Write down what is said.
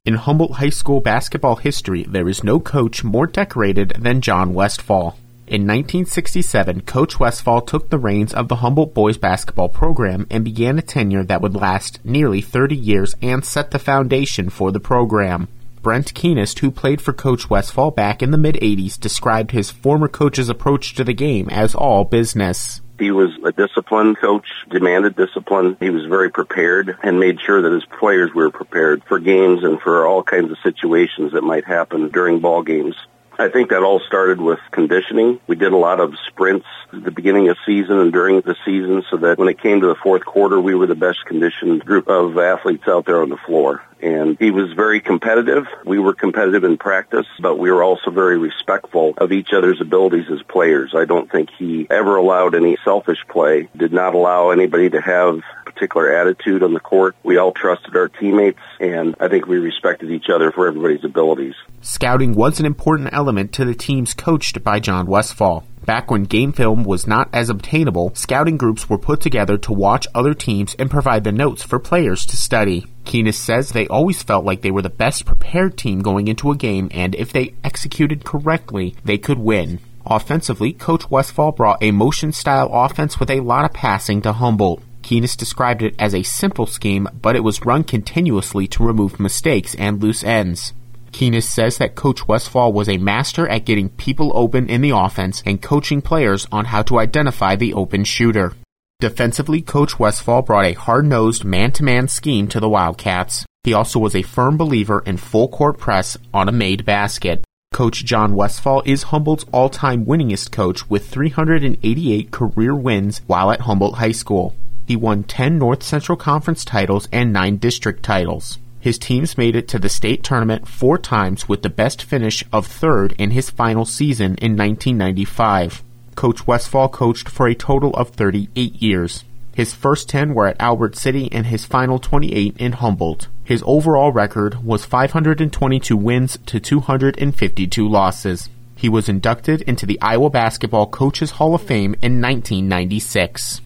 In Humboldt High School basketball history, there is no coach more decorated than John Westfall. In 1967, Coach Westfall took the reins of the Humboldt boys basketball program and began a tenure that would last nearly 30 years and set the foundation for the program. Brent Keenest, who played for Coach Westfall back in the mid-'80s, described his former coach's approach to the game as all business. He was a disciplined coach, demanded discipline. He was very prepared and made sure that his players were prepared for games and for all kinds of situations that might happen during ball games. I think that all started with conditioning. We did a lot of sprints at the beginning of season and during the season so that when it came to the fourth quarter, we were the best conditioned group of athletes out there on the floor. And he was very competitive. We were competitive in practice, but we were also very respectful of each other's abilities as players. I don't think he ever allowed any selfish play, did not allow anybody to have particular attitude on the court. We all trusted our teammates, and I think we respected each other for everybody's abilities. Scouting was an important element to the teams coached by John Westfall. Back when game film was not as obtainable, scouting groups were put together to watch other teams and provide the notes for players to study. Keenest says they always felt like they were the best prepared team going into a game, and if they executed correctly, they could win. Offensively, Coach Westfall brought a motion-style offense with a lot of passing to Humboldt. Keenest described it as a simple scheme, but it was run continuously to remove mistakes and loose ends. Keenest says that Coach Westfall was a master at getting people open in the offense and coaching players on how to identify the open shooter. Defensively, Coach Westfall brought a hard-nosed man-to-man scheme to the Wildcats. He also was a firm believer in full-court press on a made basket. Coach John Westfall is Humboldt's all-time winningest coach with 388 career wins while at Humboldt High School. He won 10 North Central Conference titles and 9 district titles. His teams made it to the state tournament 4 times with the best finish of 3rd in his final season in 1995. Coach Westfall coached for a total of 38 years. His first 10 were at Albert City and his final 28 in Humboldt. His overall record was 522 wins to 252 losses. He was inducted into the Iowa Basketball Coaches Hall of Fame in 1996.